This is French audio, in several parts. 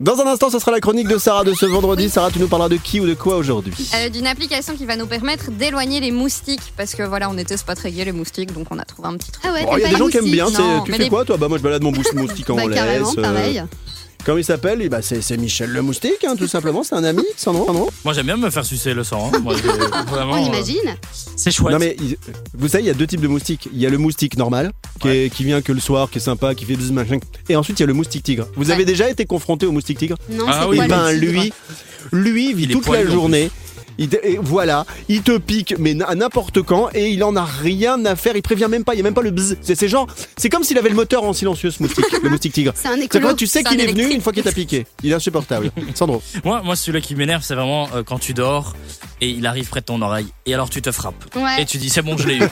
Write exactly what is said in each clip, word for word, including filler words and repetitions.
Dans un instant, ce sera la chronique de Sarah de ce vendredi. Sarah, tu nous parleras de qui ou de quoi aujourd'hui? euh, D'une application qui va nous permettre d'éloigner les moustiques. Parce que voilà, on était pas très gais les moustiques, donc on a trouvé un petit truc. Ah ouais, Il oh, y a des gens qui aiment bien. Non, tu fais les... quoi toi? Bah moi je balade mon moustique en bah, laisse. Carrément, pareil. Euh... Comment il s'appelle? bah, c'est, c'est Michel le moustique, hein, tout simplement. C'est un ami, Sandro, Sandro. Moi j'aime bien me faire sucer le sang. Hein. Moi, vraiment, on imagine. Euh, c'est chouette. Non mais vous savez, il y a deux types de moustiques. Il y a le moustique normal, qui, ouais. est, qui vient que le soir, qui est sympa, qui fait bzzz machin. Et ensuite il y a le moustique tigre. Vous ouais. avez déjà été confronté au moustique tigre? Non, ah, c'est oui, quoi ben, le tigre? lui, lui vit il toute la journée. Il te, et voilà, il te pique, mais à n'importe quand, et il en a rien à faire. Il prévient même pas, il y a même pas le bzzz. C'est, c'est genre, c'est comme s'il avait le moteur en silencieux, ce moustique, le moustique tigre. C'est un écolo. C'est quoi, tu sais c'est qu'il est électrique. venu une fois qu'il t'a piqué. Il est insupportable. Sandro. Moi, moi, celui-là qui m'énerve, c'est vraiment euh, quand tu dors et il arrive près de ton oreille, et alors tu te frappes. Ouais. Et tu dis, c'est bon, je l'ai eu.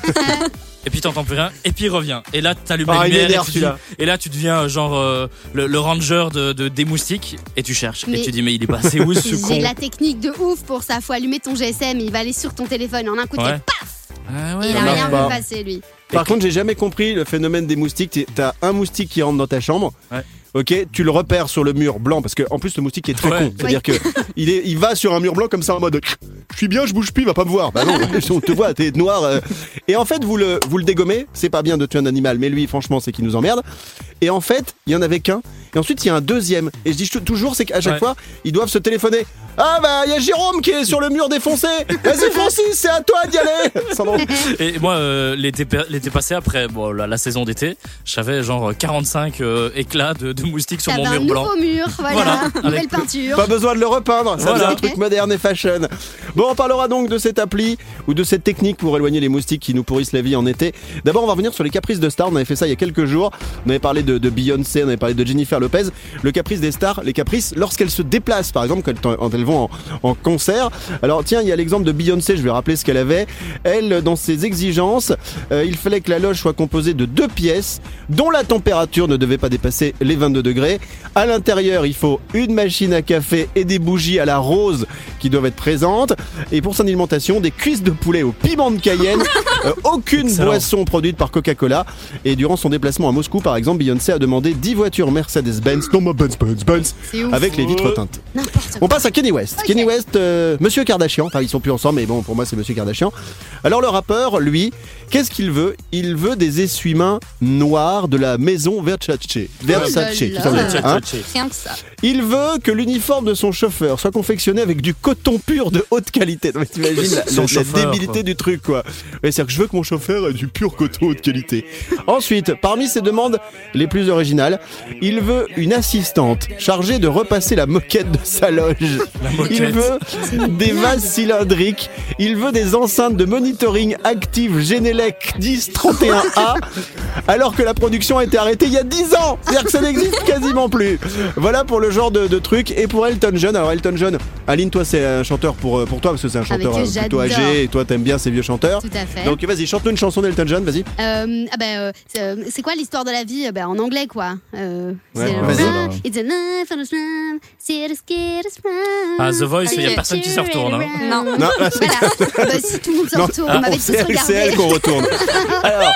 Et puis t'entends plus rien, et puis il revient. Et là t'allumes Ah, la il lumière, et, m'énerve, tu dis- celui-là. et là tu deviens euh, genre euh, le, le ranger de, de- des moustiques, et tu cherches. Mais- Et tu dis, mais il est passé où ce J'ai con? la technique de ouf pour ça. Faut allumer ton G S M, il va aller sur ton téléphone en un coup de Ouais. tête, paf. Ah Et il ça a marche rien pas. vu passer lui. Par contre, j'ai jamais compris le phénomène des moustiques. T'es- T'as un moustique qui rentre dans ta chambre. Ouais. Ok, tu le repères sur le mur blanc parce que en plus le moustique est très Ouais. con. C'est-à-dire que il est, il va sur un mur blanc comme ça en mode, je suis bien, je bouge plus, il va pas me voir. Bah non, on te voit, t'es noir. euh. Et en fait, vous le, vous le dégommez. C'est pas bien de tuer un animal, mais lui, franchement, c'est qu'il nous emmerde. Et en fait, il y en avait qu'un. Et ensuite, il y a un deuxième. Et je dis toujours, c'est qu'à chaque Ouais. fois, ils doivent se téléphoner. Ah bah, il y a Jérôme qui est sur le mur défoncé. Vas-y Francis, c'est à toi d'y aller. Sandro. Et moi, euh, l'été, per- l'été passé, après bon, la, la saison d'été, j'avais genre quarante-cinq euh, éclats de, de moustiques sur T'avais mon un mur blanc. nouveau mur, voilà, Voilà, nouvelle avec- peinture. Pas besoin de le repeindre, ça Voilà. faisait un truc moderne et fashion. Bon, on parlera donc de cette appli ou de cette technique pour éloigner les moustiques qui nous pourrissent la vie en été. D'abord, on va revenir sur les caprices de stars. On avait fait ça il y a quelques jours. On avait parlé de, de Beyoncé, on avait parlé de Jennifer Lopez. Le caprice des stars, les caprices lorsqu'elles se déplacent, par exemple, quand, quand elles vont en, en concert. Alors tiens, il y a l'exemple de Beyoncé, je vais rappeler ce qu'elle avait. Elle, dans ses exigences, euh, il fallait que la loge soit composée de deux pièces dont la température ne devait pas dépasser les vingt-deux degrés. À l'intérieur, il faut une machine à café et des bougies à la rose qui doivent être présentes. Et pour son alimentation, des cuisses de poulet au piment de Cayenne. Euh, aucune Excellent. boisson produite par Coca-Cola. Et durant son déplacement à Moscou, par exemple, Beyoncé a demandé dix voitures Mercedes-Benz, non, Benz, Benz, Benz, C'est ouf. avec les vitres teintées. N'importe On quoi. passe à Kanye West. Ok. Kanye West, euh, Monsieur Kardashian. Enfin, ils sont plus ensemble, mais bon, pour moi, c'est Monsieur Kardashian. Alors, le rappeur, lui, qu'est-ce qu'il veut? Il veut des essuie-mains noirs de la maison Versace. Versace, Oh là tout là. simplement, hein. Rien que ça. Il veut que l'uniforme de son chauffeur soit confectionné avec du coton pur de haute qualité. Non, mais t'imagines la, Son la- la chauffeur, débilité quoi. du truc, quoi. Ouais, c'est-à-dire que je veux que mon chauffeur ait du pur coton haute qualité. Ensuite, parmi ses demandes les plus originales, il veut une assistante chargée de repasser la moquette de sa loge. moquette. Il veut des vases cylindriques. Il veut des enceintes de monitoring actives Genelec dix trente et un A, alors que la production a été arrêtée il y a dix ans. C'est-à-dire que ça n'existe quasiment plus. Voilà pour le genre de, de truc. Et pour Elton John, alors Elton John, Aline, toi c'est un chanteur pour, pour toi, parce que c'est un chanteur que euh, plutôt j'adore. âgé, et toi t'aimes bien ces vieux chanteurs. Tout à fait. Donc vas-y, chante-nous une chanson d'Elton John, vas-y. Euh, ah ben, euh, c'est, euh, c'est quoi l'histoire de la vie? Euh, ben, en anglais, quoi. Euh, Ouais, c'est, vas-y. euh, It's a life on a slam, see it, scared, it's fun. Ah, The Voice, il y a Ok. personne qui se retourne. Hein. Non. Non, là, c'est- Voilà. Bah, si tout le monde se Non. retourne, Ah, on m'avait tous c'est elle, c'est elle regardé. qu'on retourne. Alors,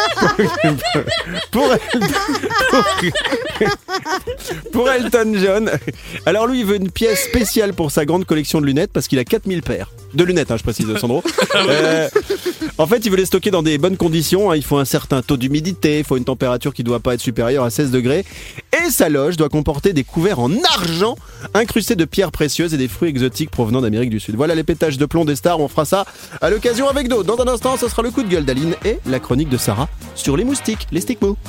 pour, pour Elton John, alors lui il veut une pièce spéciale pour sa grande collection de lunettes parce qu'il a quatre mille paires de lunettes, hein, je précise, Sandro. Euh, en fait, il veut les stocker dans des bonnes conditions. Hein. Il faut un certain taux d'humidité, il faut une température qui ne doit pas être supérieure à seize degrés. Et sa loge doit comporter des couverts en argent incrustés de pierres précieuses et des fruits exotiques provenant d'Amérique du Sud. Voilà les pétages de plomb des stars. On fera ça à l'occasion avec d'autres. Dans un instant, ce sera le coup de gueule d'Aline et la chronique de Sarah sur les moustiques, les stigmos.